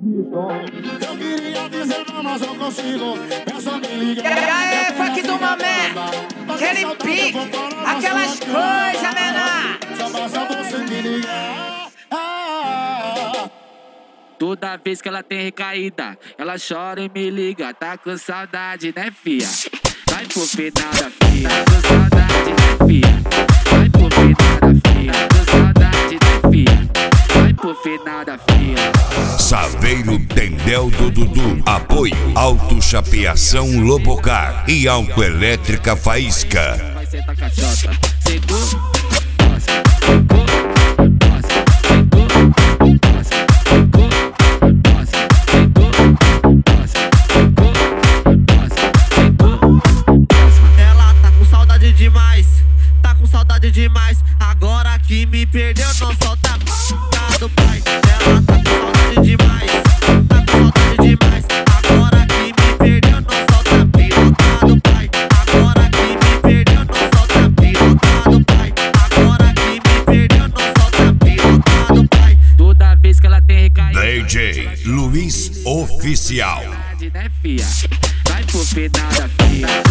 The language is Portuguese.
Eu queria dizer não, mas não consigo. É só me ligar. E aí, funk do mamé, aquele pique, aquelas coisas, menor. Só basta você me ligar. Toda vez que ela tem recaída, ela chora e me liga. Tá com saudade, né, fia? Vai pro final da fia. Tá com saudade, né, fia? Vai pro final da fia. Tá com saudade, né, fia? Vai pro final da fia. Saveiro Tendel do Dudu. Apoio Auto Chapeação Lobocar e Autoelétrica Faísca. Vai sentar caixota. Segura. Demais, agora que me perdeu, não solta a do pai. Ela tá com saudade demais, tá com saudade demais. Agora que me perdeu, não solta a pilota do pai. Agora que me perdeu, não solta a pilota do pai. Agora que me perdeu, não solta a pilota do pai. Toda vez que ela tem recaída, DJ Luiz Oficial. né, fia? Vai pro final da fia.